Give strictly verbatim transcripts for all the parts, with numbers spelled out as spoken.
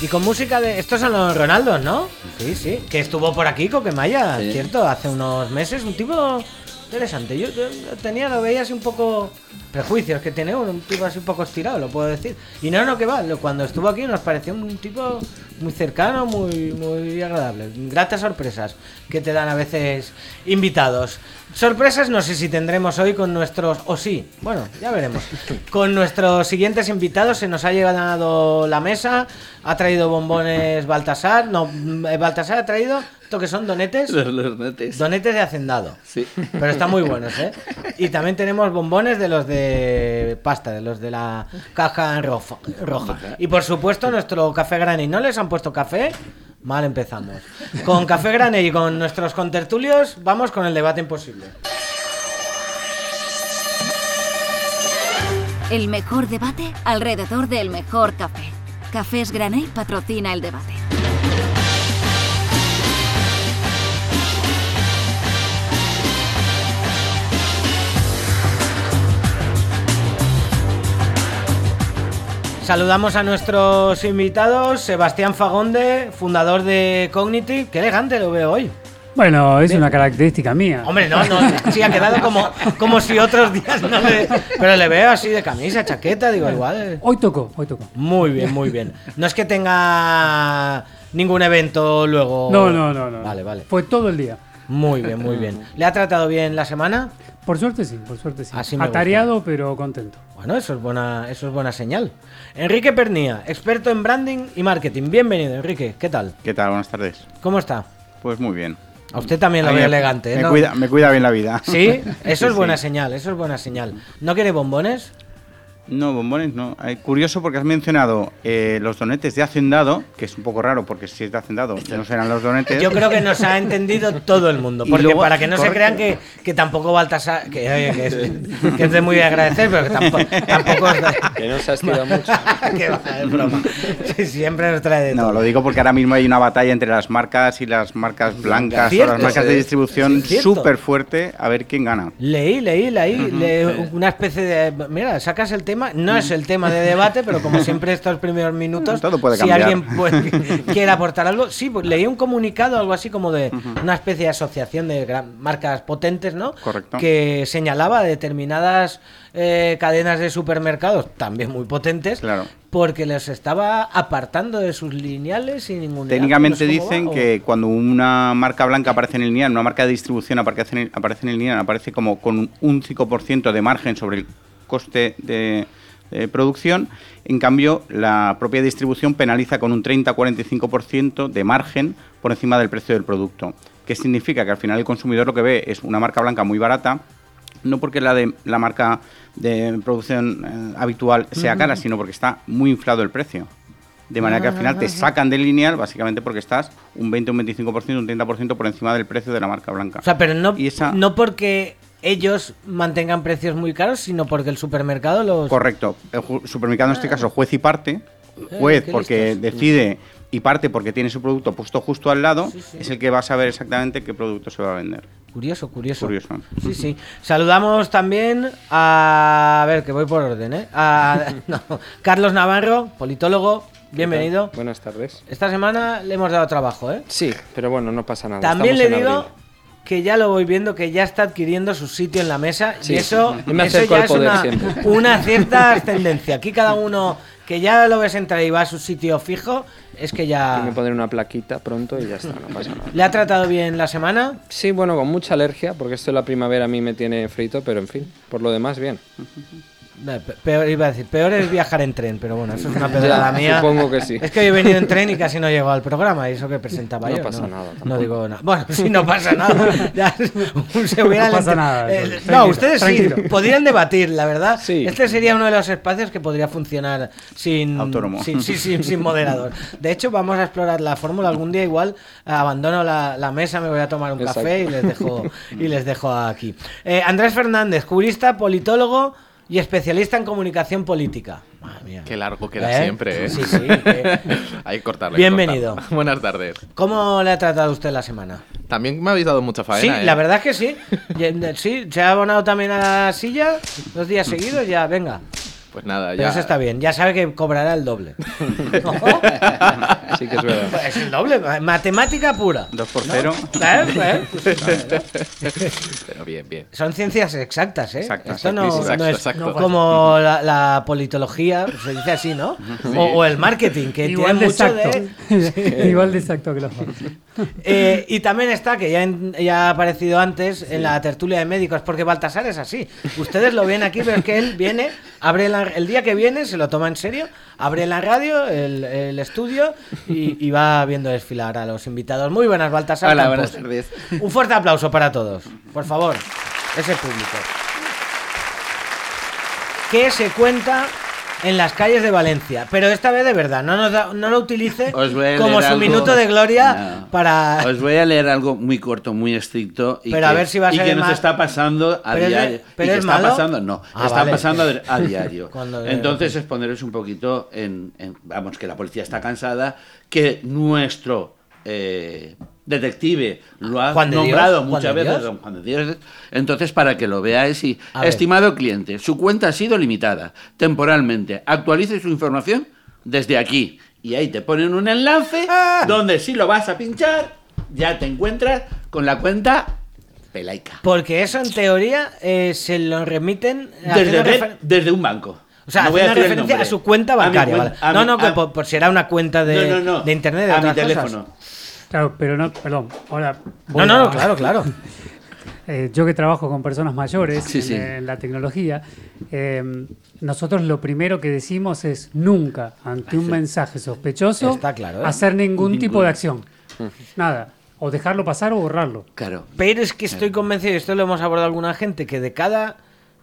Y con música de... Estos son los Ronaldos, ¿no? Sí, sí. Que estuvo por aquí, Coquemaya, sí. ¿Cierto? Hace unos meses. Un tipo interesante. Yo, yo tenía, lo veía así un poco... Prejuicios que tiene uno, un tipo así un poco estirado, lo puedo decir. Y no, no, que va. Cuando estuvo aquí nos pareció un tipo muy cercano, muy, muy agradable. Gratas sorpresas que te dan a veces invitados. Sorpresas no sé si tendremos hoy con nuestros... O sí, bueno, ya veremos. Con nuestros siguientes invitados se nos ha llegado la mesa. Ha traído bombones Baltasar. No, Baltasar ha traído... ¿Esto que son? ¿Donetes? Los, los donetes. Donetes de Hacendado. Sí. Pero están muy buenos, ¿eh? Y también tenemos bombones de los de pasta, de los de la caja roja. roja. Y por supuesto nuestro café granny. ¿No les han puesto café? Mal empezamos. Con Café Granny y con nuestros contertulios vamos con el debate imposible. El mejor debate alrededor del mejor café. Cafés Granny patrocina el debate. Saludamos a nuestros invitados. Sebastián Fagonde, fundador de Cognitive. Qué elegante lo veo hoy. Bueno, es una característica mía. Hombre, no, no, sí ha quedado como, como si otros días no le... Pero le veo así de camisa, chaqueta, digo, igual. Hoy tocó, hoy tocó. Muy bien, muy bien. No es que tenga ningún evento luego... No, no, no, no. Vale, vale. Fue todo el día. Muy bien, muy bien. ¿Le ha tratado bien la semana? Por suerte sí, por suerte sí. Así me Atareado, gusta. Pero contento. Bueno, eso es buena, eso es buena señal. Enrique Pernía, experto en branding y marketing. Bienvenido, Enrique. ¿Qué tal? ¿Qué tal? Buenas tardes. ¿Cómo está? Pues muy bien. A usted también lo veo me, elegante, ¿eh? Me, ¿no? cuida, me cuida bien la vida. ¿Sí? Eso sí, es buena sí. señal, eso es buena señal. ¿No quiere bombones? No, bombones no. Eh, curioso porque has mencionado eh, los donetes de Hacendado, que es un poco raro porque si es de Hacendado no serán los donetes. Yo creo que nos ha entendido todo el mundo. Porque luego, para que no correcto. se crean que, que tampoco Baltasar, que, oye, que, es, que es de muy agradecer, pero que tampoco, tampoco es de... Que no se ha estirado mucho. Que va, es broma. Sí, siempre nos trae de no, todo. No, lo digo porque ahora mismo hay una batalla entre las marcas y las marcas blancas ¿Cierto? o las marcas de distribución ¿Cierto? súper fuerte, a ver quién gana. Leí, leí, leí, uh-huh. leí una especie de... Mira, sacas el tema, no es el tema tema de debate, pero como siempre estos primeros minutos, todo puede si cambiar. alguien puede, quiere aportar algo, sí, pues leí un comunicado, algo así como de uh-huh. una especie de asociación de gran, marcas potentes, ¿no? Correcto. Que señalaba determinadas eh, cadenas de supermercados, también muy potentes, claro. porque les estaba apartando de sus lineales sin ningún... Técnicamente dicen va, que cuando una marca blanca aparece en el lineal, una marca de distribución aparece en el, aparece en el lineal, aparece como con un cinco por ciento de margen sobre el coste de... de producción, en cambio la propia distribución penaliza con un treinta a cuarenta y cinco por ciento de margen por encima del precio del producto. ¿Qué significa? Que al final el consumidor lo que ve es una marca blanca muy barata, no porque la de la marca de producción eh, habitual sea cara, sino porque está muy inflado el precio. De manera que al final te sacan del lineal básicamente porque estás un veinte, un veinticinco por ciento, un treinta por ciento por encima del precio de la marca blanca. O sea, pero no, y esa... no porque... ellos mantengan precios muy caros, sino porque el supermercado los... Correcto. El ju- supermercado en este caso juez y parte. Juez eh, porque listos. decide y parte porque tiene su producto puesto justo al lado, sí, sí. es el que va a saber exactamente qué producto se va a vender. Curioso, curioso. Curioso. Sí, sí. Saludamos también a... A ver, que voy por orden, ¿eh? A no, Carlos Navarro, politólogo. Bienvenido. Buenas tardes. Esta semana le hemos dado trabajo, ¿eh? Sí, pero bueno, no pasa nada. También Estamos le digo... abril. Que ya lo voy viendo, que ya está adquiriendo su sitio en la mesa. Sí, y eso, y me eso acerco ya al es poder una, siempre. una cierta ascendencia. Aquí cada uno que ya lo ves entrar y va a su sitio fijo, es que ya... Y me pondré una plaquita pronto y ya está, no pasa nada. ¿Le ha tratado bien la semana? Sí, bueno, con mucha alergia, porque esto de la primavera a mí me tiene frito, pero en fin, por lo demás, bien. Peor, iba a decir, peor es viajar en tren, pero bueno, eso es una pedrada Ya, mía. Supongo que sí. Es que yo he venido en tren y casi no llego al programa, y eso que presentaba no yo. Pasa no nada, No digo nada. Bueno, si no pasa nada. Ya, se No pasa nada. Eh, no, tranquilo, ustedes tranquilo. sí, podrían debatir, la verdad. Sí. Este sería uno de los espacios que podría funcionar sin, Autónomo. sin, sin, sin, sin moderador. De hecho, vamos a explorar la fórmula. Algún día igual abandono la, la mesa, me voy a tomar un Exacto. café y les dejo, y les dejo aquí. Eh, Andrés Fernández, jurista, politólogo y especialista en comunicación política. Madre mía. Qué largo queda ¿Eh? siempre, ¿eh? Sí, sí. eh. Hay que cortarlo. Bienvenido. Hay que cortarlo. Buenas tardes. ¿Cómo le ha tratado usted la semana? También me habéis dado mucha faena, Sí, ¿eh? la verdad es que sí. Ya- Sí, se ha abonado también a la silla dos días seguidos, ya, venga. Pues nada, Pero ya. eso está bien, ya sabe que cobrará el doble. ¿No? Sí que es verdad. Es el doble, matemática pura. Dos por cero. ¿Eh? ¿Eh? Pero bien, bien. Son ciencias exactas, ¿eh? Exactas, Esto no, exacto, no es exacto. como la, la politología, se dice así, ¿no? O, o el marketing, que Igual tiene de mucho exacto. de... Igual de exacto que los bancos. Eh, y también está, que ya, en- ya ha aparecido antes en la tertulia de médicos, porque Baltasar es así. Ustedes lo ven aquí, pero es que él viene, abre la- el día que viene, se lo toma en serio, abre la radio, el, el estudio y, y va viendo desfilar a los invitados. Muy buenas, Baltasar. Hola, Campos. buenas tardes. Un fuerte aplauso para todos, por favor, ese público. ¿Qué se cuenta en las calles de Valencia? Pero esta vez de verdad, no, nos da- no lo utilice Os voy a como leer su algo- minuto de gloria No. para... Os voy a leer algo muy corto, muy estricto. Y Pero que, a ver si va a y ser que nos más- está pasando a Pero es de- diario. pero y que es está malo. pasando, no, Ah, está vale. pasando a, a diario. Cuando- Entonces es poneros un poquito en, en- vamos, que la policía está cansada, que nuestro eh, detective lo ha Juan de Dios, nombrado Juan muchas de veces, Dios. don Juan de Dios. Entonces, para que lo veáis y A ver. estimado cliente, su cuenta ha sido limitada temporalmente. Actualice su información desde aquí. Y ahí te ponen un enlace Ah. donde si lo vas a pinchar, ya te encuentras con la cuenta pelaica. Porque eso en teoría eh, se lo remiten Desde, haciendo de- refer- desde un banco. o sea, No voy a haciendo decir el referencia a nombre. su cuenta A mi bancaria. cuen- vale. a No, mi- no, que a- por, por si era una cuenta de, no, no, no. de internet de a otras mi cosas. teléfono. Claro, pero no, perdón. Ahora. No, voy no, a- no, claro, claro. Eh, yo que trabajo con personas mayores Sí, en, sí. en la tecnología, eh, nosotros lo primero que decimos es nunca, ante un mensaje sospechoso, Está claro, ¿eh? hacer ningún tipo Ningún. de acción. Nada. O dejarlo pasar o borrarlo. Claro. Pero es que estoy convencido, y esto lo hemos abordado alguna gente, que de cada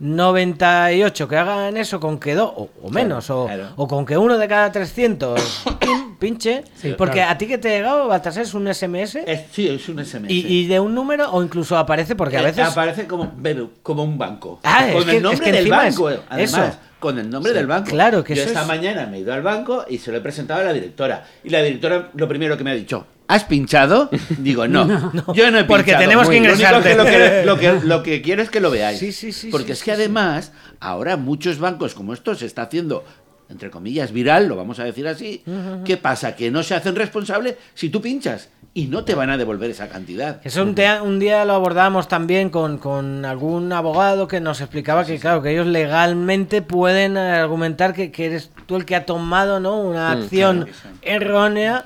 noventa y ocho que hagan eso, con que dos, o, o menos, o, claro. o con que uno de cada trescientos pin, pinche, Sí, porque claro. a ti que te ha llegado, Baltasar, es un S M S Es, sí, es un S M S. y, y de un número, o incluso aparece, porque a Eh, veces... aparece como, pero como un banco. Ah, es con que- el nombre es que del encima es banco. Además, eso. con el nombre Sí, del banco. claro, que Yo eso esta es- mañana me he ido al banco y se lo he presentado a la directora. Y la directora lo primero que me ha dicho, ¿has pinchado? Digo, no, yo no he pinchado. Porque tenemos que Muy bien. Lo único ingresarte. que Lo que, lo, que, lo que quiero es que lo veáis. Sí, sí, sí, Porque sí, es sí, que sí. además, ahora muchos bancos como estos se está haciendo, entre comillas, viral, lo vamos a decir así. ¿Qué pasa? Que no se hacen responsables si tú pinchas y no te van a devolver esa cantidad. Eso un día, un día lo abordábamos también con, con algún abogado que nos explicaba que, claro, que ellos legalmente pueden argumentar que, que eres tú el que ha tomado, ¿no?, una acción errónea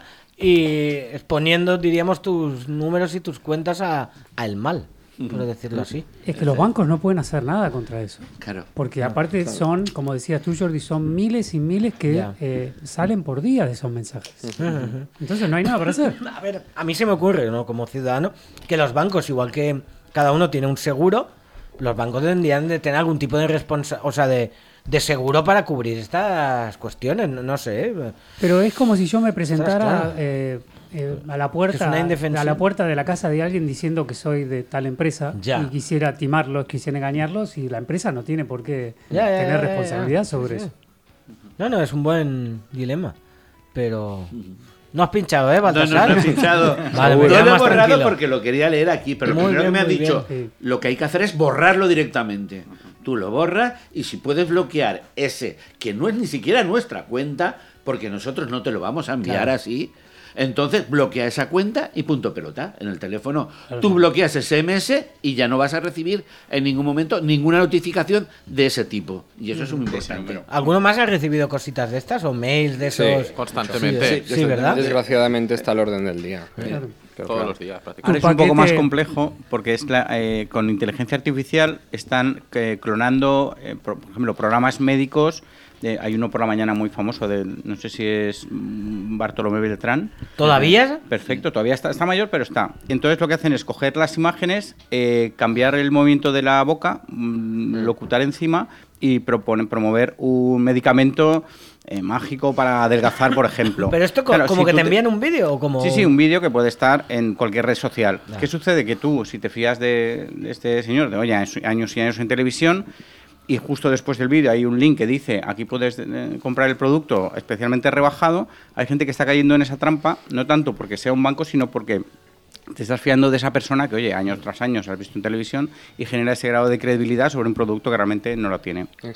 y exponiendo, diríamos, tus números y tus cuentas a, al mal, por decirlo así. Es que los bancos no pueden hacer nada contra eso. Claro. Porque aparte son, como decías tú, Jordi, son miles y miles que Ya. eh, salen por día de esos mensajes. Entonces no hay nada para hacer. A ver, a mí se me ocurre, ¿no?, como ciudadano, que los bancos, igual que cada uno tiene un seguro, los bancos tendrían de tener algún tipo de responsa, o sea, de, de seguro para cubrir estas cuestiones, no, no sé. ¿eh? Pero es como si yo me presentara claro. eh, eh, a la Es puerta una indefensión. a la puerta de la casa de alguien diciendo que soy de tal empresa Ya. y quisiera timarlos, quisiera engañarlos y la empresa no tiene por qué Ya, ya, tener ya, ya, responsabilidad ya. sobre Sí, sí. eso. No, no, es un buen dilema, pero... No has pinchado, ¿eh, No, no, Baltasar? no he pinchado. Vale, Yo me quedo lo he más borrado tranquilo. porque lo quería leer aquí, pero Muy primero bien, que me ha muy dicho, bien. lo que hay que hacer es borrarlo directamente. Tú lo borras y si puedes bloquear ese, que no es ni siquiera nuestra cuenta, porque nosotros no te lo vamos a enviar Claro. así, entonces bloquea esa cuenta y punto pelota. En el teléfono tú bloqueas ese ese eme ese y ya no vas a recibir en ningún momento ninguna notificación de ese tipo. Y eso es muy importante. ¿Alguno más ha recibido cositas de estas o mails de Sí, esos? constantemente. Sí, sí, ¿verdad? Desgraciadamente está al orden del día. Claro. Pero Todos claro. los días, Ahora prácticamente. es un poco paquete- más complejo porque es la, eh, con inteligencia artificial están eh, clonando, eh, por, por ejemplo, programas médicos. Eh, hay uno por la mañana muy famoso, de, no sé si es mm, Bartolomé Beltrán. ¿Todavía? Perfecto, todavía está, está mayor, pero está. Entonces lo que hacen es coger las imágenes, eh, cambiar el movimiento de la boca, mm, locutar encima y proponen, promover un medicamento eh, mágico para adelgazar, por ejemplo. Pero esto co- Claro, como si que tú te envían un vídeo o como... Sí, sí, un vídeo que puede estar en cualquier red social. ¿Qué sucede? Que tú, si te fías de, de este señor, de oye, años y años en televisión, y justo después del vídeo hay un link que dice aquí puedes eh, comprar el producto especialmente rebajado, hay gente que está cayendo en esa trampa, no tanto porque sea un banco, sino porque te estás fiando de esa persona que, oye, años tras años has visto en televisión y genera ese grado de credibilidad sobre un producto que realmente no lo tiene. Exacto.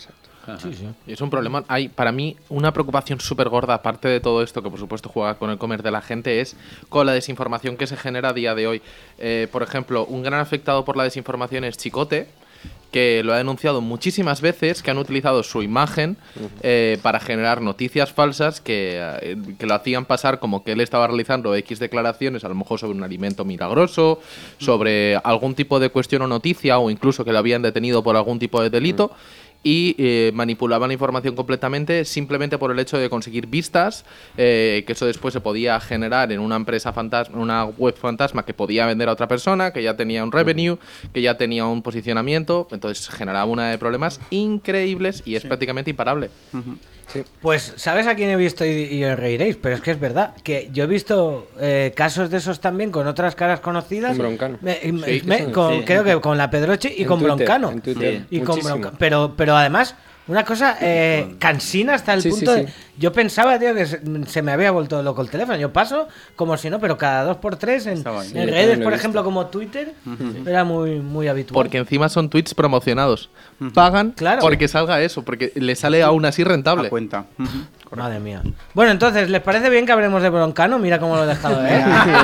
Sí, sí. Y es un problema. Hay, para mí, una preocupación súper gorda, aparte de todo esto, que por supuesto juega con el comer de la gente, es con la desinformación que se genera a día de hoy. Eh, por ejemplo, un gran afectado por la desinformación es Chicote, que lo ha denunciado muchísimas veces, que han utilizado su imagen eh, para generar noticias falsas que, eh, que lo hacían pasar como que él estaba realizando X declaraciones, a lo mejor sobre un alimento milagroso, sobre algún tipo de cuestión o noticia, o incluso que lo habían detenido por algún tipo de delito. Y eh, manipulaban la información completamente simplemente por el hecho de conseguir vistas, eh, que eso después se podía generar en una empresa fantasma, una web fantasma que podía vender a otra persona, que ya tenía un revenue, que ya tenía un posicionamiento, entonces generaba una de problemas increíbles y es sí. prácticamente imparable. Uh-huh. Sí. Pues, ¿sabes a quién he visto? Y, y os reiréis, pero es que es verdad, que yo he visto eh, casos de esos también con otras caras conocidas. Con Broncano. Me, me, sí, me, con, sí. Creo que con la Pedroche y en con Twitter, Broncano. En Twitter. Y con Broncano. Pero, pero además, una cosa eh, cansina hasta el sí, punto sí, sí. de... Yo pensaba, tío, que se, se me había vuelto loco el teléfono. Yo paso como si no, pero cada dos por tres en, en redes, por ejemplo, como Twitter, uh-huh. era muy, muy habitual. Porque encima son tweets promocionados. Uh-huh. Pagan claro. porque salga eso, porque le sale aún así rentable. A cuenta. Uh-huh. Madre mía. Bueno, entonces, ¿les parece bien que hablemos de Broncano? Mira cómo lo he dejado, ¿eh?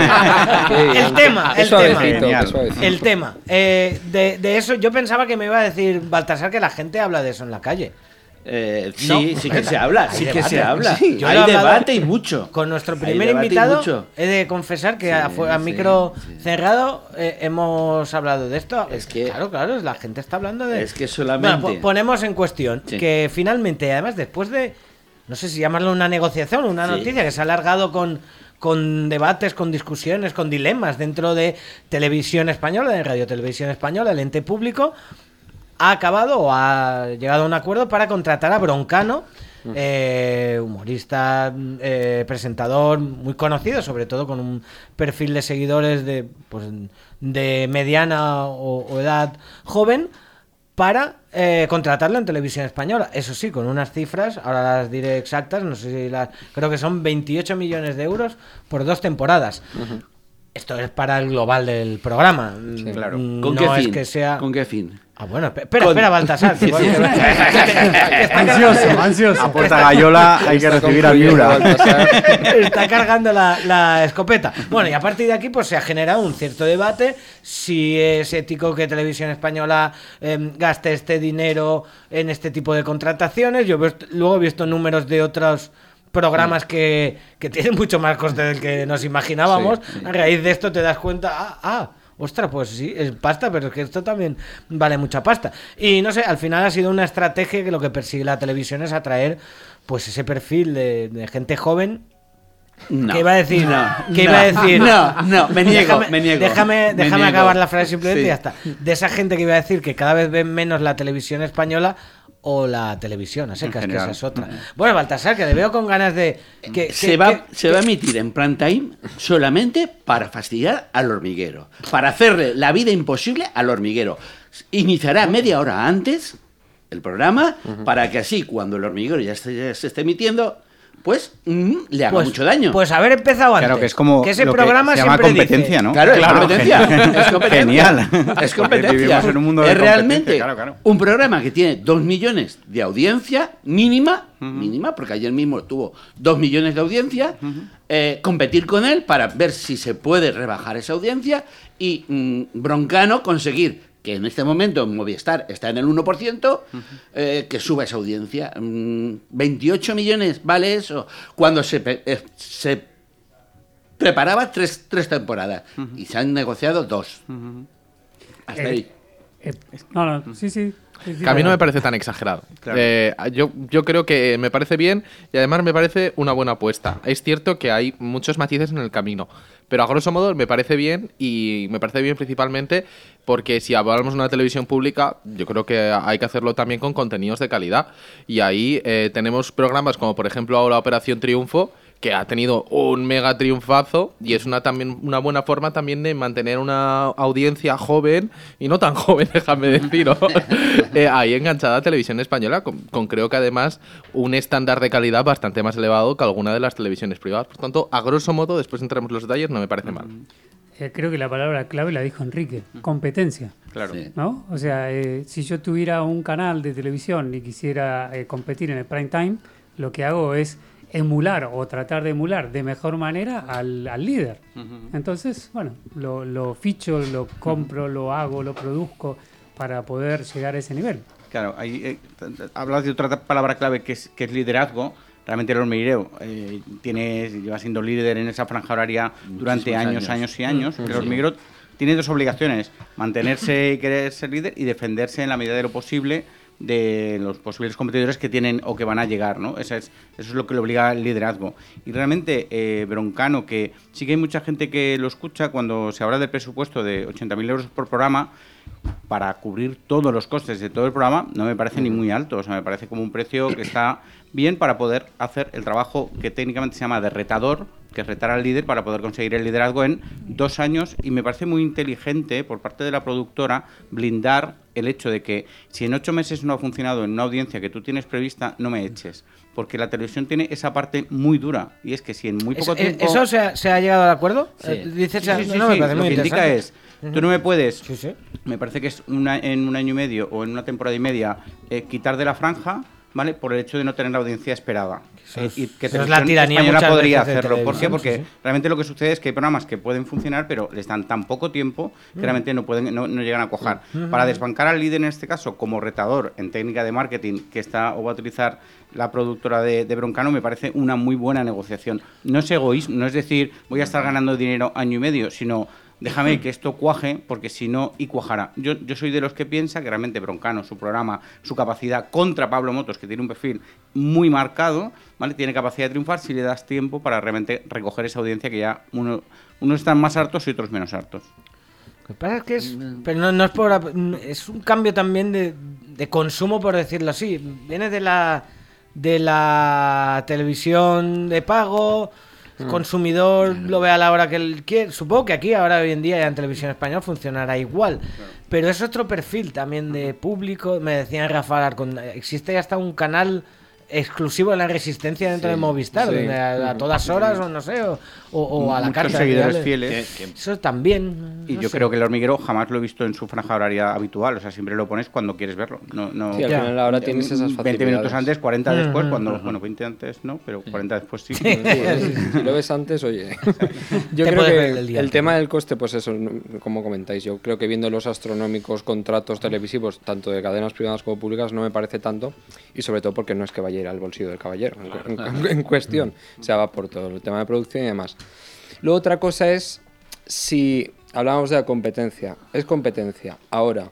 el tema, el tema. El tema. Eh, de, de eso, yo pensaba que me iba a decir Baltasar que la gente habla de eso en la calle. Eh, sí, no, sí que se habla, sí que se habla. Sí, hay debate y mucho. Con nuestro primer invitado, he de confesar que sí, a, a micro sí, sí. cerrado eh, hemos hablado de esto. Es que, claro, claro, la gente está hablando de... Es que solamente... Bueno, ponemos en cuestión sí. que finalmente, además, después de, no sé si llamarlo una negociación, una sí. noticia que se ha alargado con... con debates, con discusiones, con dilemas dentro de Televisión Española, de Radio Televisión Española, el ente público, ha acabado o ha llegado a un acuerdo para contratar a Broncano, eh, humorista, eh, presentador muy conocido, sobre todo con un perfil de seguidores de, pues, de mediana o, o edad joven, para eh, contratarlo en Televisión Española. Eso sí, con unas cifras, ahora las diré exactas, no sé si las... Creo que son veintiocho millones de euros por dos temporadas. Uh-huh. Esto es para el global del programa. Sí, claro. ¿Con no qué es fin? Que sea... ¿Con qué fin? Ah, bueno, espera, espera, Baltasar. Que sí, sí. Ansioso, ansioso. A puerta gallola hay que recibir a Miura. Está cargando la, la escopeta. Bueno, y a partir de aquí pues se ha generado un cierto debate si es ético que Televisión Española eh, gaste este dinero en este tipo de contrataciones. Yo veo, luego he visto números de otros programas que, que tienen mucho más coste del que nos imaginábamos. Sí, sí. A raíz de esto te das cuenta, ah, ah, ostras, pues sí, es pasta, pero es que esto también vale mucha pasta. Y no sé, al final ha sido una estrategia que lo que persigue la televisión es atraer pues ese perfil de, de gente joven. No, ¿Qué iba a decir? No, ¿Qué no, iba a decir? No, no, me niego, déjame, me niego. Déjame, déjame me acabar niego. la frase simplemente sí. y ya está. De esa gente que iba a decir que cada vez ven menos la televisión española o la televisión, a secas, que esa es otra. Bueno, Baltasar, que le veo con ganas de... Que, se, que, va, que, se va a emitir en prime time solamente para fastidiar al hormiguero, para hacerle la vida imposible al hormiguero. Iniciará media hora antes el programa, uh-huh. para que así, cuando el hormiguero ya, esté, ya se esté emitiendo, pues mm, le haga pues, mucho daño. Pues haber empezado antes. Claro, que es como que ese lo programa que se llama siempre competencia, dice, ¿no? Claro, claro, es competencia. Es competencia. Genial. Es competencia. Vivimos en un mundo de es realmente claro, claro. un programa que tiene dos millones de audiencia mínima, uh-huh. mínima, porque ayer mismo tuvo dos millones de audiencia, uh-huh. eh, competir con él para ver si se puede rebajar esa audiencia y mm, Broncano conseguir que en este momento Movistar está en el uno por ciento, uh-huh. eh, que suba esa audiencia. Mm, veintiocho millones, ¿vale eso? Cuando se, eh, se preparaba tres, tres temporadas uh-huh. y se han negociado dos. Uh-huh. Hasta eh, ahí. Eh, no, no, sí, sí. Que a mí no me parece tan exagerado. Claro. Eh, yo, yo creo que me parece bien y además me parece una buena apuesta. Es cierto que hay muchos matices en el camino, pero a grosso modo me parece bien y me parece bien principalmente porque si hablamos de una televisión pública, yo creo que hay que hacerlo también con contenidos de calidad. Y ahí eh, tenemos programas como por ejemplo ahora Operación Triunfo, que ha tenido un mega triunfazo y es una también una buena forma también de mantener una audiencia joven y no tan joven, déjame decirlo, eh, ahí enganchada a Televisión Española, con, con creo que además un estándar de calidad bastante más elevado que alguna de las televisiones privadas. Por tanto, a grosso modo, después entremos en los detalles, no me parece mal. eh, creo que la palabra clave la dijo Enrique, competencia. Claro. Sí. ¿No? O sea, eh, si yo tuviera un canal de televisión y quisiera eh, competir en el prime time, lo que hago es emular o tratar de emular de mejor manera al, al líder. Ujú. Entonces, bueno, lo, lo ficho, lo compro, lo hago, lo produzco para poder llegar a ese nivel. Claro, ahí, eh, t- t- hablas de otra palabra clave que es, que es liderazgo. Realmente el hormiguero eh, tiene, lleva siendo líder en esa franja horaria durante Muchísimos años, años. años y años. Mm, El sí. hormiguero tiene dos obligaciones: mantenerse y querer ser líder, y defenderse en la medida de lo posible de los posibles competidores que tienen o que van a llegar, ¿no? Eso es, eso es lo que le obliga al liderazgo. Y realmente eh, Broncano, que sí que hay mucha gente que lo escucha cuando se habla del presupuesto de ochenta mil euros por programa, para cubrir todos los costes de todo el programa, no me parece ni muy alto. O sea, me parece como un precio que está bien para poder hacer el trabajo que técnicamente se llama de retador, que es retar al líder para poder conseguir el liderazgo en dos años. Y me parece muy inteligente por parte de la productora blindar el hecho de que si en ocho meses no ha funcionado en una audiencia que tú tienes prevista, no me eches. Porque la televisión tiene esa parte muy dura. Y es que si en muy poco ¿Eso, tiempo... ¿Eso se ha, se ha llegado de acuerdo? Sí. Eh, dices, Sí, sí, sí, no, me sí. parece Lo muy que indica interesante. es, tú no me puedes, Sí, sí. me parece que es una, en un año y medio o en una temporada y media, eh, quitar de la franja, ¿vale? Por el hecho de no tener la audiencia esperada. Eh, y que eso es Televisión la tiranía Española muchas podría veces de hacerlo. ¿Por qué? televisión, Porque sí, sí. realmente lo que sucede es que hay programas que pueden funcionar, pero les dan tan poco tiempo que realmente no pueden, no, no llegan a cuajar. Para desbancar al líder en este caso como retador en técnica de marketing que está o va a utilizar la productora de, de Broncano, me parece una muy buena negociación. No es egoísmo, no es decir voy a estar ganando dinero año y medio, sino déjame que esto cuaje, porque si no, y cuajará. Yo, yo soy de los que piensa que realmente Broncano, su programa, su capacidad contra Pablo Motos, que tiene un perfil muy marcado, ¿vale? Tiene capacidad de triunfar si le das tiempo para realmente recoger esa audiencia que ya uno, unos están más hartos y otros menos hartos. Lo que pasa es que es. Pero no, no es por. Es un cambio también de, de consumo, por decirlo así. Viene de la. De la televisión de pago. El consumidor lo ve a la hora que él quiere. Supongo que aquí, ahora hoy en día, ya en televisión española funcionará igual. Pero es otro perfil también de público. Me decía Rafa Alarcón, existe hasta un canal exclusivo de la Resistencia dentro Sí, de Movistar, sí. donde a, a todas horas, o no sé, o, o, o a la Muchos carta. seguidores real. fieles. Que- que- Eso también. Y no yo sé. creo que el hormiguero jamás lo he visto en su franja horaria habitual. O sea, siempre lo pones cuando quieres verlo. No, no, Sí, al Ya. final ahora tienes esas facilidades. veinte minutos antes, cuarenta después, Ujú. cuando, bueno, veinte antes no, pero cuarenta después sí. Sí, sí, si lo ves antes, oye. Yo Te creo puedes que ver el el, día antes, tema ¿no? del coste, pues eso, no- como comentáis, yo creo que viendo los astronómicos contratos televisivos, tanto de cadenas privadas como públicas, no me parece tanto, y sobre todo porque no es que vaya a ir al bolsillo del caballero en, en- en cuestión, o sea, va por todo el tema de producción y demás. Luego otra cosa es, si hablábamos de la competencia, es competencia, ahora,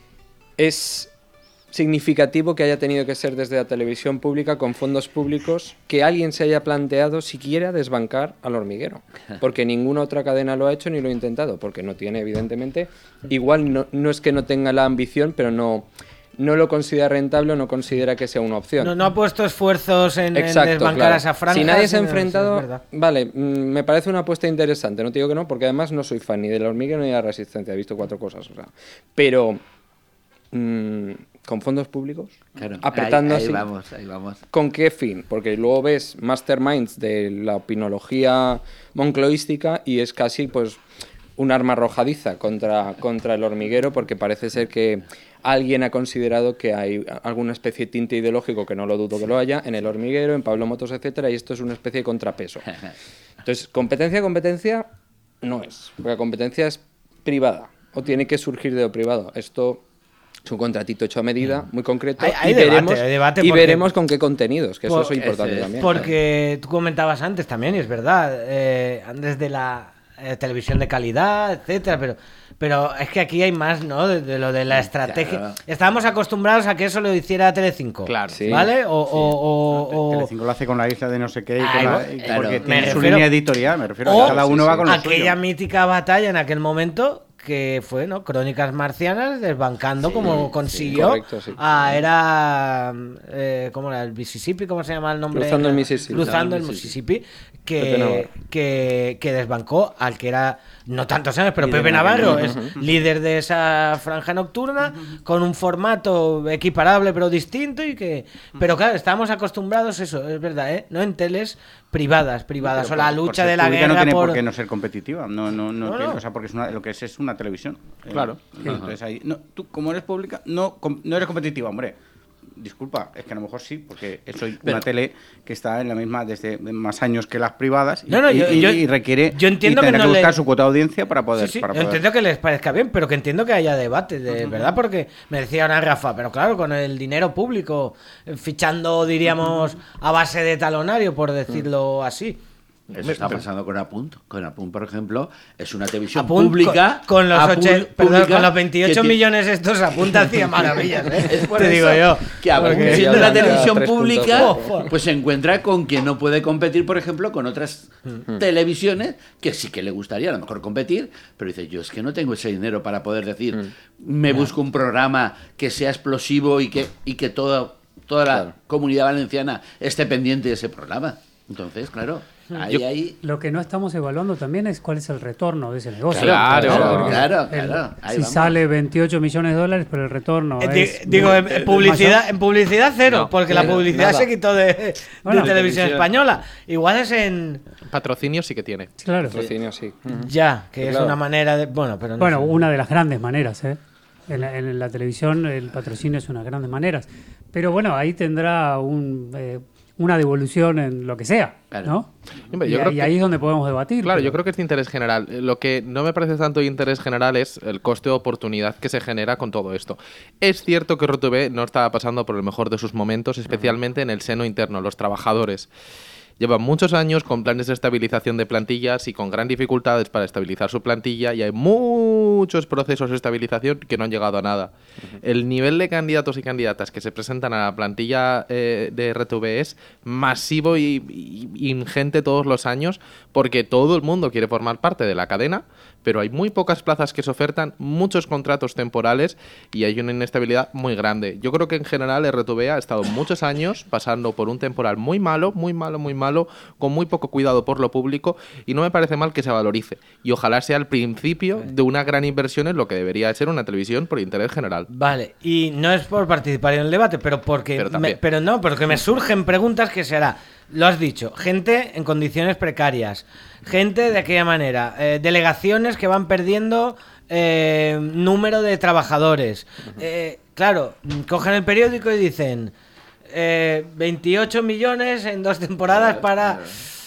es significativo que haya tenido que ser desde la televisión pública con fondos públicos que alguien se haya planteado siquiera desbancar al hormiguero, porque ninguna otra cadena lo ha hecho ni lo ha intentado, porque no tiene evidentemente, igual no, no es que no tenga la ambición, pero no, no lo considera rentable o no considera que sea una opción. No, no ha puesto esfuerzos en, en Exacto, desbancar claro. a esa franja. Si nadie se ha sino- sí, es enfrentado, verdad. vale, mm, me parece una apuesta interesante, no te digo que no, porque además no soy fan ni del hormiguero ni de la Resistencia, he visto cuatro cosas, o sea, pero mm, con fondos públicos, Claro, apretando ahí, ahí así. vamos, ahí vamos. ¿Con qué fin? Porque luego ves masterminds de la opinología moncloística y es casi pues un arma arrojadiza contra, contra el hormiguero, porque parece ser que alguien ha considerado que hay alguna especie de tinte ideológico, que no lo dudo que lo haya, en el hormiguero, en Pablo Motos, etcétera, y esto es una especie de contrapeso. Entonces, competencia, competencia no es, porque la competencia es privada, o tiene que surgir de lo privado. Esto es un contratito hecho a medida, muy concreto, Hay- hay y, debate, veremos, hay debate y porque- veremos con qué contenidos, que eso Por- es importante ese es. también. Porque tú comentabas antes también, y es verdad, eh, antes de la eh, televisión de calidad, etcétera, pero pero es que aquí hay más, ¿no? De, de lo de la estrategia. Claro. Estábamos acostumbrados a que eso lo hiciera Telecinco. Claro. Sí. ¿Vale? O, o, o- o- Telecinco lo hace con la isla de no sé qué, y con Ay, la- y claro. porque Me tiene su refiero- línea editorial, me refiero, o cada uno va con lo aquella suyo. mítica batalla en aquel momento que fue, ¿no? Crónicas Marcianas, desbancando Sí, como sí, consiguió correcto, sí. a era eh, ¿cómo era? El Mississippi, ¿cómo se llama el nombre? Cruzando el Mississippi. Cruzando el Mississippi. Mississippi, Pepe que, Navarro. que, que desbancó al que era, no tantos años, pero Líder Pepe de la Navarro calle. es líder de esa franja nocturna, con un formato equiparable pero distinto y que... Pero claro, estábamos acostumbrados, eso, es verdad, ¿eh? No en teles privadas, privadas, Pero o la por- por lucha ser de la pública guerra no tiene por... por qué no ser competitiva, no, no, no, No, tiene- no. o sea, porque es una, lo que es es una televisión. Eh, Claro. entonces ahí, no, tú como eres pública, no, com- no eres competitiva, hombre. Disculpa, es que a lo mejor sí, porque soy una tele que está en la misma desde más años que las privadas y, No, no, y- yo- y- yo- y requiere yo entiendo y que tendrá no que le- buscar su cuota de audiencia para poder, Sí, sí, para yo poder. entiendo que les parezca bien, pero que entiendo que haya debate, de verdad, porque me decía ahora Rafa, pero claro, con el dinero público, eh, fichando, diríamos, a base de talonario, por decirlo así. Eso está pasando con Apunt. Con Apunt, por ejemplo, es una televisión Apunt, pública. Con, con los, Apunt oche- perdón, pública con los veintiocho que ti- millones estos apunta hacía maravillas, ¿eh? Es por te eso digo yo. que Apunt, Porque- siendo una ya televisión tres puntos. pública, Oh, pues se encuentra con que no puede competir, por ejemplo, con otras televisiones que sí que le gustaría a lo mejor competir, pero dice, yo es que no tengo ese dinero para poder decir, me busco un programa que sea explosivo y que, y que toda, toda la Claro. comunidad valenciana esté pendiente de ese programa. Entonces, claro, ahí, Yo- ahí... Lo que no estamos evaluando también es cuál es el retorno de ese negocio. Claro, claro, porque claro, el- claro, ahí si vamos. sale veintiocho millones de dólares, pero el retorno Eh, di- es... digo, en, eh, en publicidad, mayor. en publicidad cero, No, porque la cero, publicidad nada. se quitó de, de Bueno, televisión televisión. española. Igual es en... Patrocinio sí que tiene. Claro. Patrocinio, sí. Ya, que es Claro. una manera de... Bueno, pero no Bueno, sé. una de las grandes maneras, ¿eh? En la, en la televisión el patrocinio es una de las grandes maneras. Pero bueno, ahí tendrá un, eh, una devolución en lo que sea, Claro. ¿no? Hombre, y yo creo y que- ahí es donde podemos debatir. Claro, pero- yo creo que es de interés general. Eh, Lo que no me parece tanto de interés general es el coste de oportunidad que se genera con todo esto. Es cierto que R T V no estaba pasando por el mejor de sus momentos, especialmente en el seno interno, los trabajadores. Llevan muchos años con planes de estabilización de plantillas y con gran dificultades para estabilizar su plantilla y hay muchos procesos de estabilización que no han llegado a nada. El nivel de candidatos y candidatas que se presentan a la plantilla eh, de R T V es masivo y, y- y ingente todos los años porque todo el mundo quiere formar parte de la cadena, pero hay muy pocas plazas que se ofertan, muchos contratos temporales y hay una inestabilidad muy grande. Yo creo que en general R T V ha estado muchos años pasando por un temporal muy malo, muy malo, muy malo, con muy poco cuidado por lo público y no me parece mal que se valorice. Y ojalá sea el principio de una gran inversión en lo que debería ser una televisión por interés general. Vale, y no es por participar en el debate, pero porque... Pero me- también. pero no, porque me surgen preguntas que será... Lo has dicho, gente en condiciones precarias, gente de aquella manera, eh, delegaciones que van perdiendo eh, número de trabajadores. Eh, claro, mm, cogen el periódico y dicen eh, veintiocho millones en dos temporadas para...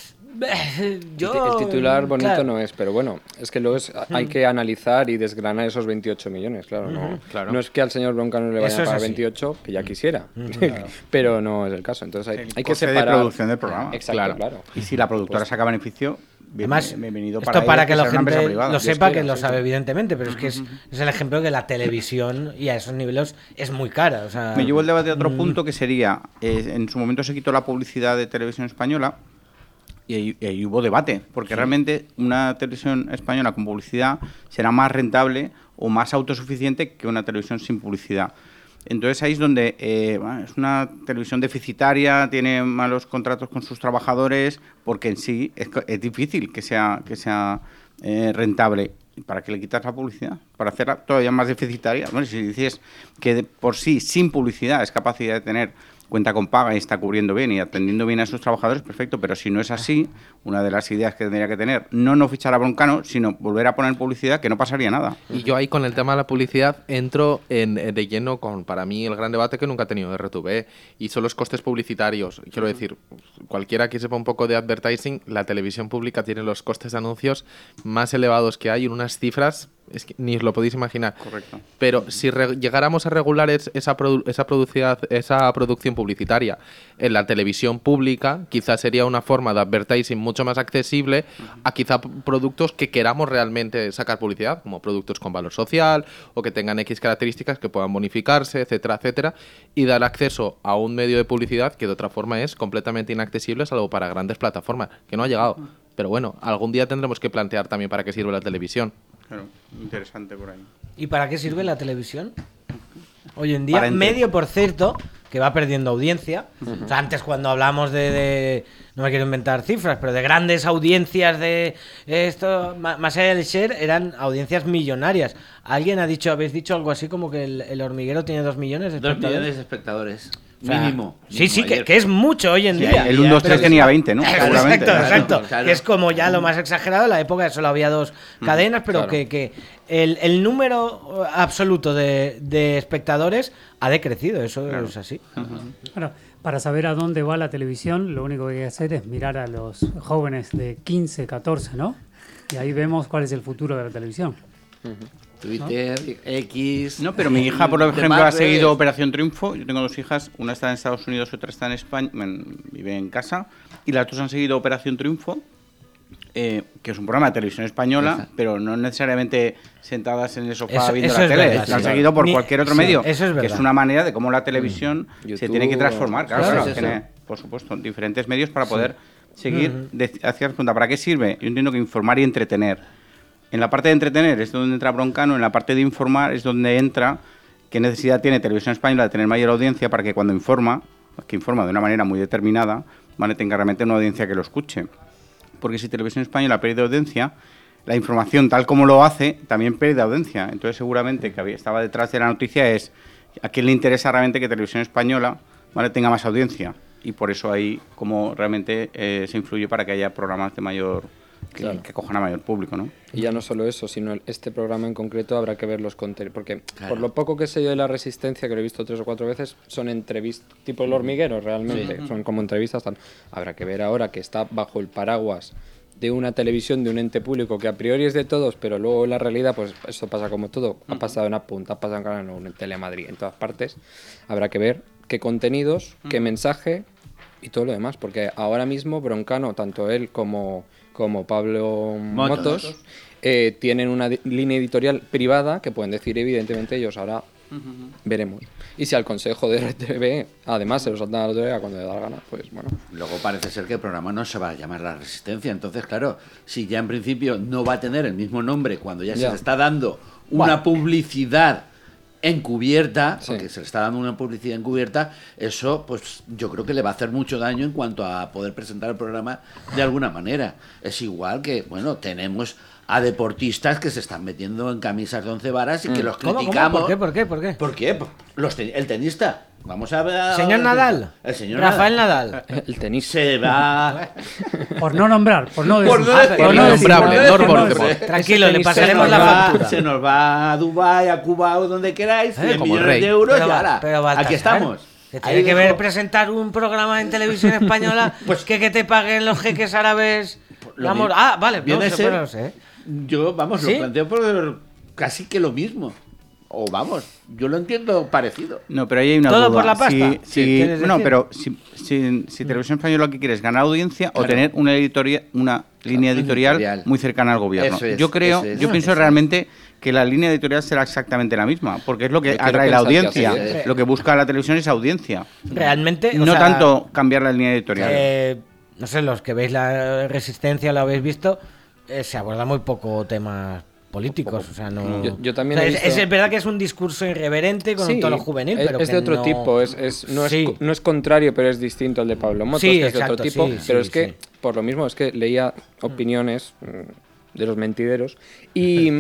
Yo, El titular bonito claro. no es, pero bueno, es que luego es- hay que analizar y desgranar esos veintiocho millones, claro. No, claro. no es que al señor Broncano le Eso vayan a es pagar así. veintiocho, que ya quisiera, pero no es el caso. Entonces hay, El hay que coste de separar. producción del programa. Exacto, Claro. claro. Y si la productora saca beneficio, bien- Además, bienvenido esto para, para, ellos, que la sea una empresa gente privada. lo Dios sepa, quiera, que lo sí. sabe evidentemente, pero es que es, es el ejemplo que la televisión y a esos niveles es muy cara. O sea, Me llevo el debate a otro mm, punto que sería, eh, en su momento se quitó la publicidad de televisión española y ahí, y ahí hubo debate, porque realmente una televisión española con publicidad será más rentable o más autosuficiente que una televisión sin publicidad. Entonces ahí es donde eh, bueno, es una televisión deficitaria, tiene malos contratos con sus trabajadores, porque en sí es, co- es difícil que sea, que sea eh, rentable. ¿Para qué le quitas la publicidad? Para hacerla todavía más deficitaria. Bueno, si dices que de por sí, sin publicidad, es capacidad de tener cuenta con paga y está cubriendo bien y atendiendo bien a sus trabajadores, perfecto, pero si no es así, una de las ideas que tendría que tener, no no fichar a Broncano, sino volver a poner publicidad, que no pasaría nada. Y yo ahí con el tema de la publicidad entro en, en de lleno con, para mí, el gran debate que nunca ha tenido R T V y son los costes publicitarios. Quiero decir, cualquiera que sepa un poco de advertising, la televisión pública tiene los costes de anuncios más elevados que hay en unas cifras, es que ni os lo podéis imaginar. Correcto. Pero si re- llegáramos a regular es- esa, produ- esa, producia- esa producción publicitaria en la televisión pública, quizás sería una forma de advertising mucho más accesible a quizá p- productos que queramos realmente sacar publicidad, como productos con valor social o que tengan X características que puedan bonificarse, etcétera, etcétera, y dar acceso a un medio de publicidad que de otra forma es completamente inaccesible, salvo para grandes plataformas, que no ha llegado. Pero bueno, algún día tendremos que plantear también para qué sirve la televisión. Claro, interesante por ahí. ¿Y para qué sirve la televisión? Hoy en día, Para ente- medio por cierto, que va perdiendo audiencia. O sea, antes cuando hablamos de, de- no me quiero inventar cifras, pero de grandes audiencias de esto, ma- más allá del share, eran audiencias millonarias. Alguien ha dicho, habéis dicho algo así como que el, el hormiguero tiene dos millones de Dos espectadores. millones de espectadores. O sea, mínimo. Sí, mínimo, sí, que, ayer. que es mucho hoy en Sí, día. el uno, dos, tres Pero- tenía veinte, ¿no? Seguramente. Exacto, Claro, exacto. claro. Que es como ya lo más exagerado. En la época solo había dos cadenas, pero claro. que, que el, el número absoluto de, de espectadores ha decrecido. Eso es así. Bueno, para saber a dónde va la televisión, lo único que hay que hacer es mirar a los jóvenes de quince, catorce, ¿no? Y ahí vemos cuál es el futuro de la televisión. Twitter, X. No, pero mi hija, por demás ejemplo, ha redes. seguido Operación Triunfo. Yo tengo dos hijas, una está en Estados Unidos, otra está en España, en- vive en casa, y las dos han seguido Operación Triunfo, eh, que es un programa de televisión española, Exacto. pero no necesariamente sentadas en el sofá Eso- viendo eso la es tele. verdad, Lo han sí. seguido por Ni- cualquier otro sí, medio, eso es que verdad. es una manera de cómo la televisión se YouTube, tiene que transformar. Claro, Claro, claro, es tiene, eso. por supuesto, diferentes medios para poder seguir de- hacia la pregunta. ¿Para qué sirve? Yo entiendo que informar y entretener. En la parte de entretener es donde entra Broncano, en la parte de informar es donde entra qué necesidad tiene Televisión Española de tener mayor audiencia para que cuando informa, que informa de una manera muy determinada, ¿vale? tenga realmente una audiencia que lo escuche. Porque si Televisión Española pierde audiencia, la información tal como lo hace también pierde audiencia. Entonces seguramente que había, estaba detrás de la noticia es a quién le interesa realmente que Televisión Española, ¿vale? tenga más audiencia. Y por eso ahí como realmente eh, se influye para que haya programas de mayor... Que, Claro. que cojan a mayor público, ¿no? Y ya no solo eso, sino el- este programa en concreto habrá que ver los contenidos. Porque Claro. por lo poco que sé yo de La Resistencia, que lo he visto tres o cuatro veces, son entrevistas, tipo El Hormiguero realmente, son como entrevistas. Tal. Habrá que ver ahora que está bajo el paraguas de una televisión, de un ente público que a priori es de todos, pero luego en la realidad, pues esto pasa como todo. Ha pasado en Apunta, ha pasado en Canal uno, en Telemadrid, en todas partes. Habrá que ver qué contenidos, qué mensaje y todo lo demás. Porque ahora mismo Broncano, tanto él como, como Pablo Motos. Motos, eh, tienen una di- línea editorial privada que pueden decir evidentemente ellos ahora veremos. Y si al consejo de R T V además se lo saltan a la lotería cuando le da la gana, pues bueno. Luego parece ser que el programa no se va a llamar La Resistencia. Entonces, claro, si ya en principio no va a tener el mismo nombre cuando ya, se Ya. le está dando una publicidad encubierta, Sí. porque se le está dando una publicidad encubierta, eso pues yo creo que le va a hacer mucho daño en cuanto a poder presentar el programa de alguna manera. Es igual que, bueno, tenemos a deportistas que se están metiendo en camisas de once varas y que los ¿Cómo, cómo? criticamos. ¿Por qué? ¿Por qué? ¿Por qué? ¿Por qué? Los te- el tenista. Vamos a ver. Señor Nadal. El señor Rafael Nadal. Nadal. El tenis. Se va. Por no nombrar, por no Por decir. no Ah, decir- por por no no decir- nombrable, por no no por- decir- Tranquilo, le tenis pasaremos se la nos va- factura. Se nos va a Dubái, a Cuba o donde queráis, Eh, cien como millones rey. de euros Pero y va- ahora. pero Baltasar, Aquí estamos. Que Ahí tiene que dejo- ver presentar un programa en televisión española, pues que, que te paguen los jeques árabes. Lo Vamos, mi- ah, vale, viene no a sé, ser- pero no sé. Yo, vamos, ¿Sí? lo planteo por casi que lo mismo. O vamos, yo lo entiendo parecido. No, pero ahí hay una ¿Todo duda. por la pasta? Si- Sí, si- ¿quieres no, decir? pero si, si, si Televisión Española lo que quiere es ganar audiencia o tener una editoria, una línea una editorial, editorial. muy cercana al gobierno. Eso es, yo creo, eso es, yo eso pienso es. realmente que la línea editorial será exactamente la misma, porque es lo que Yo quiero atrae la pensar que audiencia. así es. Lo que busca la televisión es audiencia. Realmente. o No sea, tanto cambiar la línea editorial. eh, no sé, los que veis la Resistencia, lo habéis visto, eh, se aborda muy poco temas políticos. O sea, no. Yo- yo también o sea, he es, visto- es verdad que es un discurso irreverente con un Sí, tono juvenil, es, pero es que de otro no- tipo, es, es- no, es, Sí. co- no es contrario, pero es distinto al de Pablo Motos, Sí, que es de otro exacto, tipo, sí, pero sí, es que, sí. por lo mismo, es que leía opiniones mm, de los mentideros y,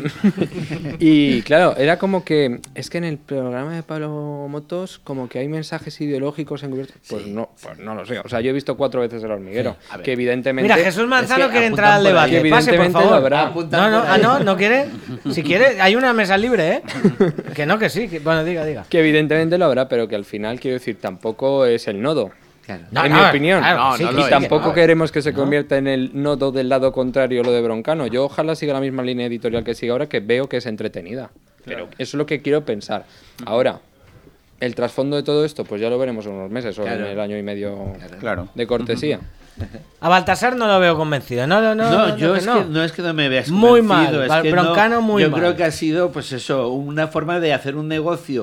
y claro, era como que, es que en el programa de Pablo Motos como que hay mensajes ideológicos encubiertos, pues no, pues no lo sé, o sea, yo he visto cuatro veces El Hormiguero, A ver. que evidentemente... Mira, Jesús Manzano es que quiere apuntan entrar al por ahí. debate. Que Pase, por evidentemente favor. lo habrá. Apuntan No, no, por ah, ahí. no, no quiere. Si quiere, hay una mesa libre, ¿eh? Que no, que sí. que- bueno, diga, diga. Que evidentemente lo habrá, pero que al final, quiero decir, tampoco es el nodo. Claro. No, en no, mi opinión. claro, No, sí, no que lo Y sí, es. tampoco no. queremos que se convierta en el nodo del lado contrario lo de Broncano. Yo ojalá siga la misma línea editorial que sigue ahora, que veo que es entretenida. Pero eso es lo que quiero pensar. Ahora, el trasfondo de todo esto, pues ya lo veremos en unos meses o Claro. en el año y medio Claro. de cortesía. A Baltasar no lo veo convencido. No, no, no. No, yo que es no. que no es que no me veas Muy convencido, mal, es Val- que Broncano no, muy yo mal. creo que ha sido pues eso, una forma de hacer un negocio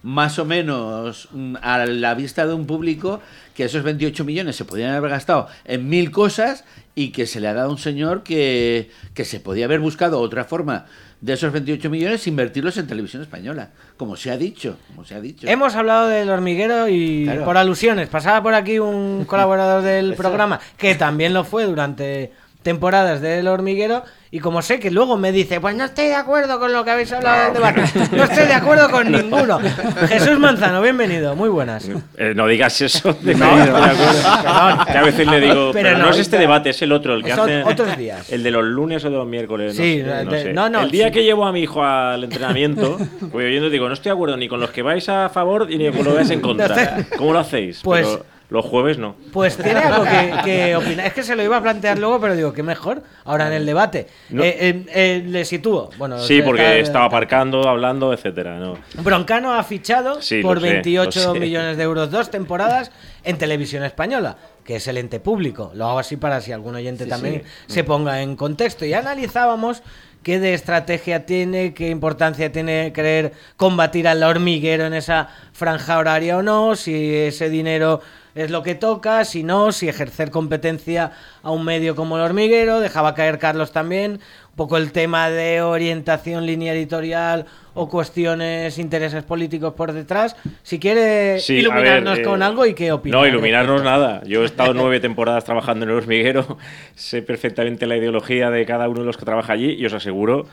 más o menos a la vista de un público que esos veintiocho millones se podían haber gastado en mil cosas y que se le ha dado a un señor que, que se podía haber buscado otra forma de esos veintiocho millones, invertirlos en televisión española, como se ha dicho, como se ha dicho. Hemos hablado del hormiguero y Claro. por alusiones, pasaba por aquí un colaborador del programa que también lo fue durante temporadas del hormiguero, y como sé que luego me dice, pues no estoy de acuerdo con lo que habéis hablado del debate, no estoy de acuerdo con ninguno. Jesús Manzano, bienvenido, muy buenas. Eh, no digas eso. De que No, no estoy de acuerdo. perdón. Que a veces le digo, Pero pero, no, no, es este debate, es el otro, el que Es hace otros días. El de los lunes o de los miércoles. Sí, no sé, no de- sé. no, no, el día sí. que llevo a mi hijo al entrenamiento, voy oyendo y digo, no estoy de acuerdo ni con los que vais a favor ni con los que vais en contra. ¿Cómo lo hacéis? Pues- Pero los jueves no. Pues tiene algo que, que opinar. Es que se lo iba a plantear luego, pero digo, que mejor ahora en el debate. No. Eh, eh, eh, le sitúo. Bueno, Sí, está- porque estaba aparcando, hablando, etcétera. No. Broncano ha fichado Sí, por lo sé, veintiocho lo sé. millones de euros dos temporadas en Televisión Española, que es el ente público. Lo hago así para si algún oyente Sí, también sí. se ponga en contexto. Y analizábamos qué de estrategia tiene, qué importancia tiene querer combatir al hormiguero en esa franja horaria o no, si ese dinero es lo que toca, si no, si ejercer competencia a un medio como el hormiguero. Dejaba caer Carlos también un poco el tema de orientación, línea editorial o cuestiones, intereses políticos por detrás. Si quiere Sí, iluminarnos a ver, con eh, algo y qué opina. No, iluminarnos nada. Yo he estado nueve temporadas trabajando en el hormiguero, sé perfectamente la ideología de cada uno de los que trabaja allí y os aseguro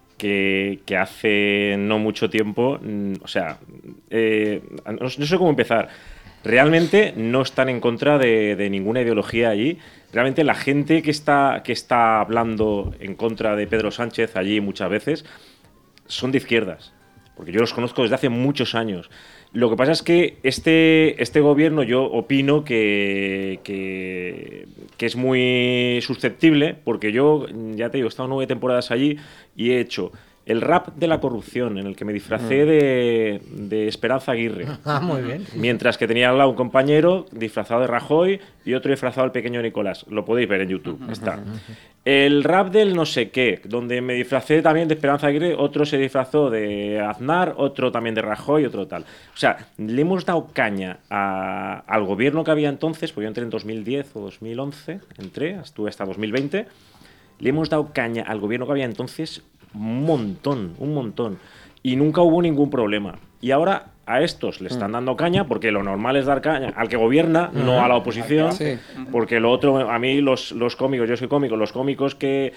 que, que hace no mucho tiempo, mm, o sea, eh, no, no sé cómo empezar. Realmente no están en contra de, de ninguna ideología allí. Realmente la gente que está, que está hablando en contra de Pedro Sánchez allí muchas veces son de izquierdas, porque yo los conozco desde hace muchos años. Lo que pasa es que este, este gobierno yo opino que, que, que es muy susceptible, porque yo, ya te digo, he estado nueve temporadas allí y he hecho el rap de la corrupción, en el que me disfracé de, de Esperanza Aguirre. Ah, muy bien. Mientras que tenía al lado un compañero disfrazado de Rajoy y otro disfrazado del pequeño Nicolás. Lo podéis ver en YouTube, está. El rap del no sé qué, donde me disfracé también de Esperanza Aguirre, otro se disfrazó de Aznar, otro también de Rajoy, otro tal. O sea, le hemos dado caña a- al gobierno que había entonces, porque yo entré en dos mil diez o dos mil once, entré, estuve hasta dos mil veinte, le hemos dado caña al gobierno que había entonces un montón, un montón. Y nunca hubo ningún problema. Y ahora a estos le están dando caña, porque lo normal es dar caña al que gobierna, no a la oposición. Sí. Porque lo otro, a mí los, los cómicos, yo soy cómico, los cómicos que,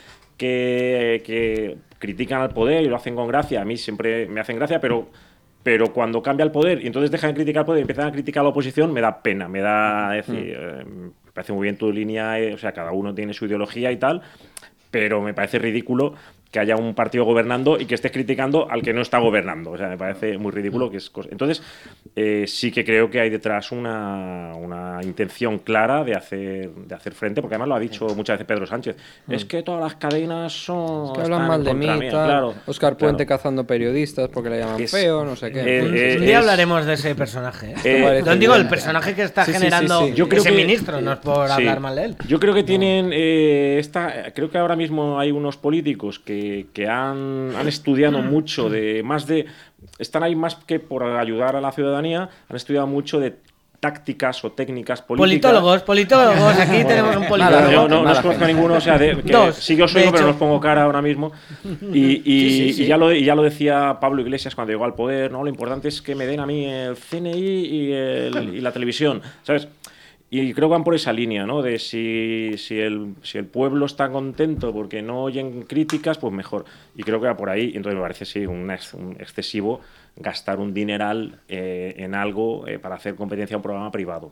que, que critican al poder y lo hacen con gracia, a mí siempre me hacen gracia, pero... Pero cuando cambia el poder y entonces dejan de criticar al poder y empiezan a criticar a la oposición, me da pena, me da... Es decir, eh, me parece muy bien tu línea, eh, o sea, cada uno tiene su ideología y tal, pero me parece ridículo que haya un partido gobernando y que estés criticando al que no está gobernando. O sea, me parece muy ridículo que es cosa. Entonces, eh, sí que creo que hay detrás una, una intención clara de hacer, de hacer frente, porque además lo ha dicho muchas veces Pedro Sánchez. Es que todas las cadenas son... Es que hablan están mal en de contra mí, mía, tal. claro. Oscar Puente Claro. cazando periodistas porque le llaman Es- feo, no sé qué. Eh, Un, eh, un día es- hablaremos de ese personaje. ¿eh? Eh, parece No digo el bien. personaje que está Sí, sí, sí, generando sí. Yo creo ese que- ministro, no es por Sí. hablar mal de él. Yo creo que tienen eh, esta, creo que ahora mismo hay unos políticos que, que han, han estudiado mucho de más de están ahí más que por ayudar a la ciudadanía, han estudiado mucho de tácticas o técnicas políticas. Politólogos, politólogos, aquí tenemos un Nada, politólogo. Yo no, no Mala os conozco a gente. ninguno, o sea, de, que Dos, sí que os de oigo, pero hecho. no os pongo cara ahora mismo. Y, y- Sí, sí, sí. y ya lo, y ya lo decía Pablo Iglesias cuando llegó al poder, ¿no? Lo importante es que me den a mí el C N I y, el- y la televisión, ¿sabes? Y creo que van por esa línea, ¿no? De si, si, el, si el pueblo está contento porque no oyen críticas, pues mejor. Y creo que va por ahí. Entonces me parece, sí, un, ex- un excesivo gastar un dineral eh, en algo eh, para hacer competencia a un programa privado.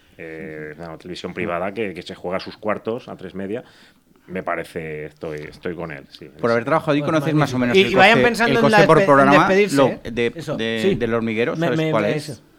Eh, una televisión privada que, que se juega sus cuartos a tres media. Me parece, estoy, estoy con él. Sí. Por haber trabajado ahí, Pues conoces más o menos Y- el y vayan coste, pensando el en coste la por despe- en programa despedirse, lo- ¿eh? de- Eso, de- sí. del hormiguero, Me- ¿sabes me- cuál me- es? eso.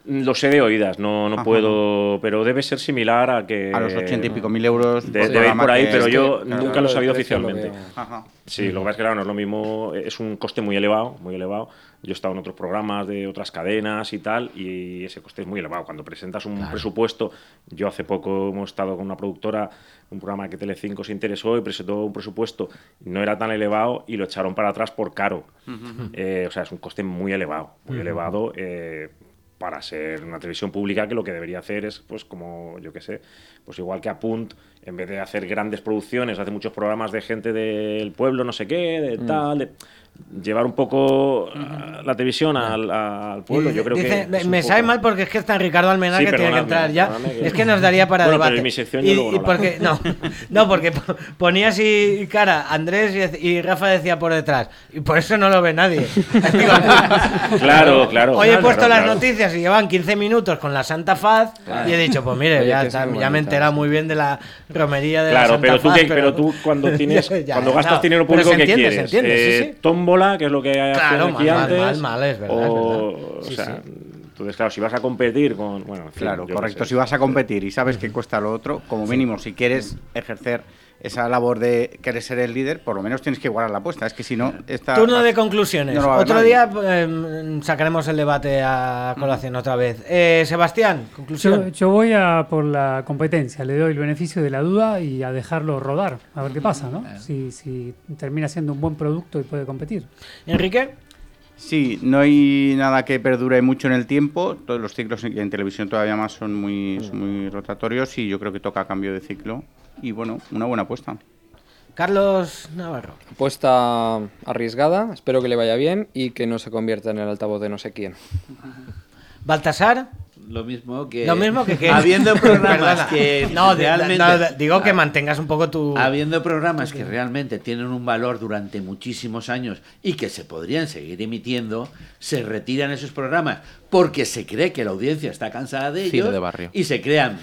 Lo sé de oídas, no, no puedo, pero debe ser similar a que... A los ochenta y pico mil euros. De, debe ir por ahí, pero yo que, claro, nunca lo he sabido lo oficialmente. lo Ajá. Sí, lo que pasa es que claro, no es lo mismo, es un coste muy elevado, muy elevado. Yo he estado en otros programas de otras cadenas y tal, y ese coste es muy elevado. Cuando presentas un claro. presupuesto, yo hace poco hemos estado con una productora, un programa que Telecinco se interesó y presentó un presupuesto, no era tan elevado y lo echaron para atrás por caro. Uh-huh. eh, o sea, es un coste muy elevado, muy uh-huh. elevado eh, para ser una televisión pública, que lo que debería hacer es, pues como, yo qué sé, pues igual que Apunt, en vez de hacer grandes producciones, hace muchos programas de gente del pueblo, no sé qué, de mm. tal, de llevar un poco uh, la televisión al, al pueblo. Yo creo dice, que me sabe mal porque es que está Ricardo Almenar sí, que tiene que entrar ya. Que... Es que nos daría para bueno, debate. Pero en mi sección y, yo luego y porque no, no, porque ponía así cara Andrés y, y Rafa decía por detrás. Y por eso no lo ve nadie. Digo, claro, claro. Hoy he claro, puesto claro, las claro. noticias y llevan quince minutos con la Santa Faz claro. y he dicho, pues mire, Oye, ya, está, ya me he enterado muy bien de la romería de claro, la Santa pero tú Faz. Que, pero tú cuando tienes ya, cuando gastas no, dinero público, ¿qué quieres? Entiende, eh, sí, sí. Tómbola, que es lo que claro, hacían aquí mal, antes. Mal, mal, es verdad. O, es verdad. Sí, o sea, sí. Entonces, claro, si vas a competir con... Bueno, en fin, claro, correcto. Si vas a competir y sabes que cuesta lo otro, como mínimo, si quieres ejercer esa labor de querer ser el líder, por lo menos tienes que igualar la apuesta. Es que si no... Esta, Turno de conclusiones. No Otro nadie. día eh, sacaremos el debate a colación otra vez. Eh, Sebastián, conclusión. Yo, yo voy a por la competencia. Le doy el beneficio de la duda y a dejarlo rodar. A ver qué pasa, ¿no? Si, si termina siendo un buen producto y puede competir. Enrique. Sí, no hay nada que perdure mucho en el tiempo. Todos los ciclos en, en televisión todavía más son muy, son muy rotatorios y yo creo que toca cambio de ciclo. Y bueno, una buena apuesta. Carlos Navarro. Apuesta arriesgada, espero que le vaya bien y que no se convierta en el altavoz de no sé quién. Baltasar. Lo mismo que... Lo mismo que... que... Habiendo programas que no, realmente... No, digo que mantengas un poco tu... Habiendo programas que realmente tienen un valor durante muchísimos años y que se podrían seguir emitiendo, se retiran esos programas porque se cree que la audiencia está cansada de ellos de barrio. y se crean...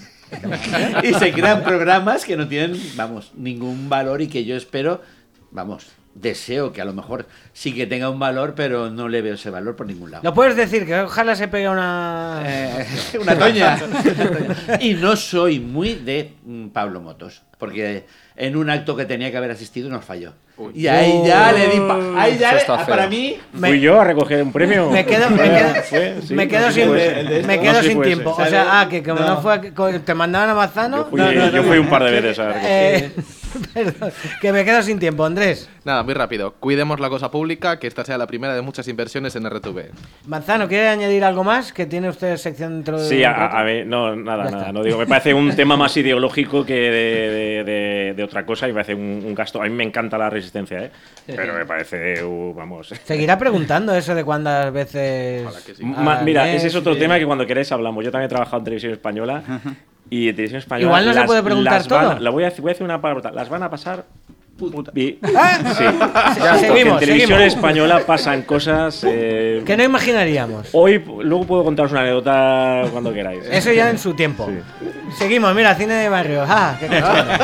y se crean programas que no tienen, vamos, ningún valor y que yo espero, vamos... Deseo que a lo mejor sí que tenga un valor, pero no le veo ese valor por ningún lado. ¿Lo puedes decir? Que ojalá se pegue una... Eh, una toña. Y no soy muy de mm, Pablo Motos, porque en un acto que tenía que haber asistido nos falló. Uy. Y ahí oh. ya le di... Pa ahí ya, le, para mí... Me, ¿Fui yo a recoger un premio? Me quedo, me quedo, fue, sí, me quedo no sin, fue, me quedo no sin tiempo. Ese. O sea, ah, que como no, no fue... Te mandaban a Mazano... Yo fui, no, no, yo fui un par de veces a recoger. Eh, perdón, que me quedo sin tiempo, Andrés. Nada, muy rápido. Cuidemos la cosa pública, que esta sea la primera de muchas inversiones en R T V. Manzano, ¿quiere añadir algo más? ¿Que tiene usted sección dentro de...? Sí, a, a ver, no, nada, nada. No digo, me parece un tema más ideológico que de, de, de, de otra cosa y me parece un, un gasto... A mí me encanta la resistencia, ¿eh? Pero me parece, uh, vamos... Seguirá preguntando eso de cuántas veces... Sí. Ma, mira, ese es otro sí. tema que cuando queréis hablamos. Yo también he trabajado en televisión española y en televisión española... Igual no las, se puede preguntar todo. Van, la voy a, voy a hacer una palabra. Las van a pasar... Puta. Sí. Ya, seguimos, en televisión seguimos. española pasan cosas... Eh, que no imaginaríamos. Hoy, luego puedo contaros una anécdota cuando queráis. Eso ya en su tiempo. Sí. Seguimos, mira, cine de barrio. ¡Ah, qué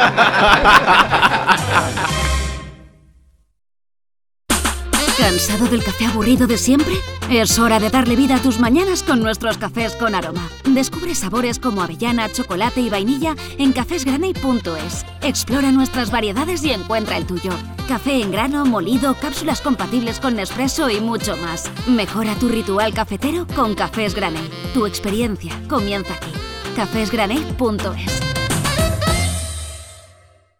¿Cansado del café aburrido de siempre? Es hora de darle vida a tus mañanas con nuestros cafés con aroma. Descubre sabores como avellana, chocolate y vainilla en cafés graney punto es. Explora nuestras variedades y encuentra el tuyo. Café en grano, molido, cápsulas compatibles con Nespresso y mucho más. Mejora tu ritual cafetero con Cafés Graney. Tu experiencia comienza aquí. cafés graney punto es.